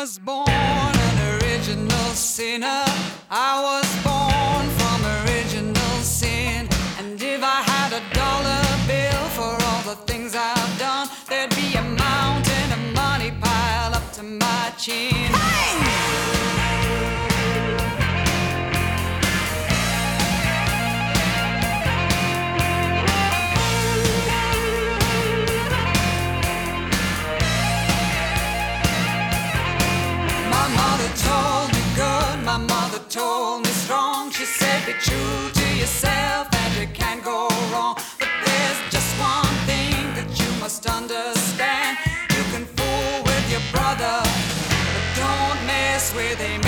was born an original sinner. I was born from original sin. And if I had a dollar bill for all the things I've done, there'd be a mountain of money piled up to my chin. Told me strong, she said be true to yourself and you can't go wrong. But there's just one thing that you must understand. You can fool with your brother, but don't mess with him.